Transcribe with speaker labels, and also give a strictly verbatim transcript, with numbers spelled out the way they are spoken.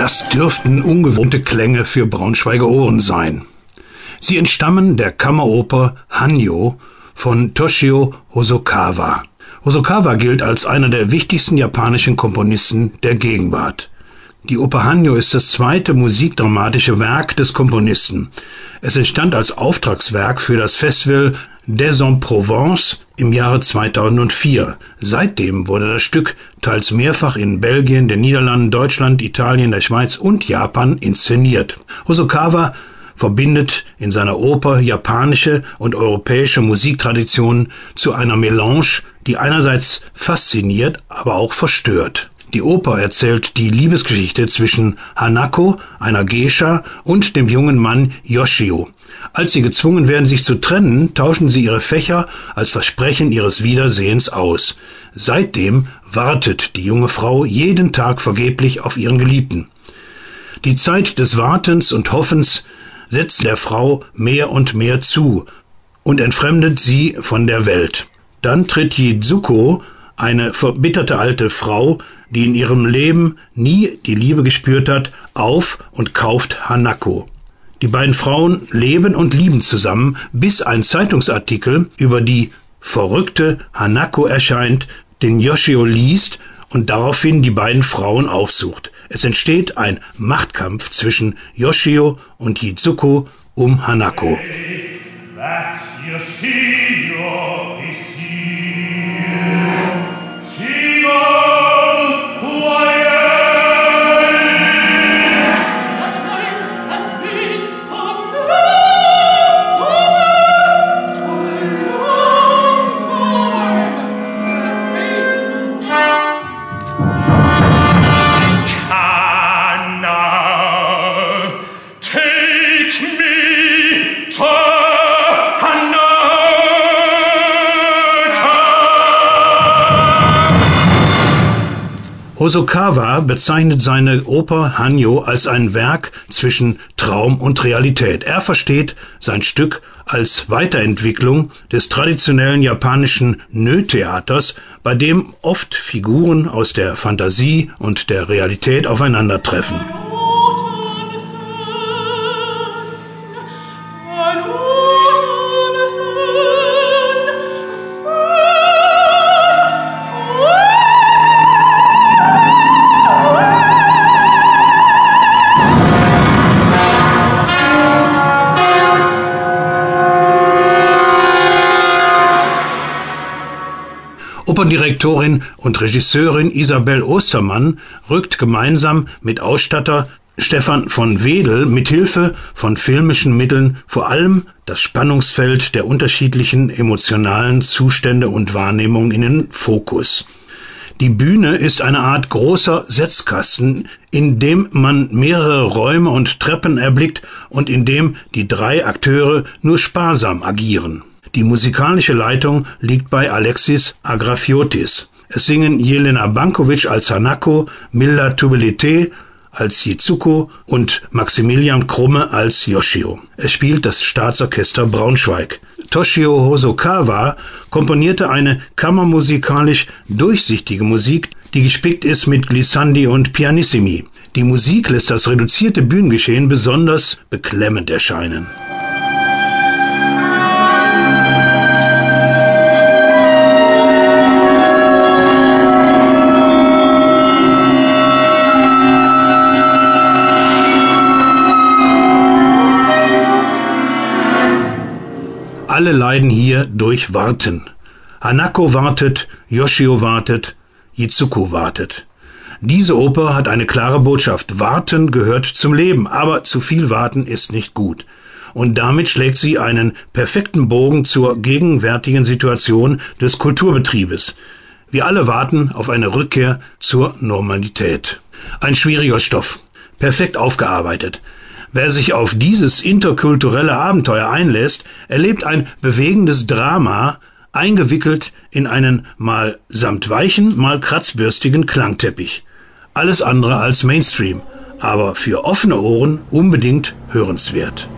Speaker 1: Das dürften ungewohnte Klänge für Braunschweiger Ohren sein. Sie entstammen der Kammeroper Hanyo von Toshio Hosokawa. Hosokawa gilt als einer der wichtigsten japanischen Komponisten der Gegenwart. Die Oper Hanyo ist das zweite musikdramatische Werk des Komponisten. Es entstand als Auftragswerk für das Festival d'Aix-en-Provence im Jahre zweitausendvier. Seitdem wurde das Stück teils mehrfach in Belgien, den Niederlanden, Deutschland, Italien, der Schweiz und Japan inszeniert. Hosokawa verbindet in seiner Oper japanische und europäische Musiktraditionen zu einer Melange, die einerseits fasziniert, aber auch verstört. Die Oper erzählt die Liebesgeschichte zwischen Hanako, einer Geisha, und dem jungen Mann Yoshio. Als sie gezwungen werden, sich zu trennen, tauschen sie ihre Fächer als Versprechen ihres Wiedersehens aus. Seitdem wartet die junge Frau jeden Tag vergeblich auf ihren Geliebten. Die Zeit des Wartens und Hoffens setzt der Frau mehr und mehr zu und entfremdet sie von der Welt. Dann tritt Jizuko, eine verbitterte alte Frau, die in ihrem Leben nie die Liebe gespürt hat, auf und kauft Hanako. Die beiden Frauen leben und lieben zusammen, bis ein Zeitungsartikel über die verrückte Hanako erscheint, den Yoshio liest und daraufhin die beiden Frauen aufsucht. Es entsteht ein Machtkampf zwischen Yoshio und Jizuko um Hanako.
Speaker 2: Hey, that's Yoshio is here. Shiva!
Speaker 1: Hosokawa bezeichnet seine Oper Hanyo als ein Werk zwischen Traum und Realität. Er versteht sein Stück als Weiterentwicklung des traditionellen japanischen Nö-Theaters, bei dem oft Figuren aus der Fantasie und der Realität aufeinandertreffen. Operndirektorin und Regisseurin Isabel Ostermann rückt gemeinsam mit Ausstatter Stefan von Wedel mit Hilfe von filmischen Mitteln vor allem das Spannungsfeld der unterschiedlichen emotionalen Zustände und Wahrnehmungen in den Fokus. Die Bühne ist eine Art großer Setzkasten, in dem man mehrere Räume und Treppen erblickt und in dem die drei Akteure nur sparsam agieren. Die musikalische Leitung liegt bei Alexis Agrafiotis. Es singen Jelena Bankovic als Hanako, Milda Tubelite als Jizuko und Maximilian Krumme als Yoshio. Es spielt das Staatsorchester Braunschweig. Toshio Hosokawa komponierte eine kammermusikalisch durchsichtige Musik, die gespickt ist mit Glissandi und Pianissimi. Die Musik lässt das reduzierte Bühnengeschehen besonders beklemmend erscheinen. Alle leiden hier durch Warten. Hanako wartet, Yoshio wartet, Jizuko wartet. Diese Oper hat eine klare Botschaft. Warten gehört zum Leben, aber zu viel Warten ist nicht gut. Und damit schlägt sie einen perfekten Bogen zur gegenwärtigen Situation des Kulturbetriebes. Wir alle warten auf eine Rückkehr zur Normalität. Ein schwieriger Stoff, perfekt aufgearbeitet. Wer sich auf dieses interkulturelle Abenteuer einlässt, erlebt ein bewegendes Drama, eingewickelt in einen mal samtweichen, mal kratzbürstigen Klangteppich. Alles andere als Mainstream, aber für offene Ohren unbedingt hörenswert.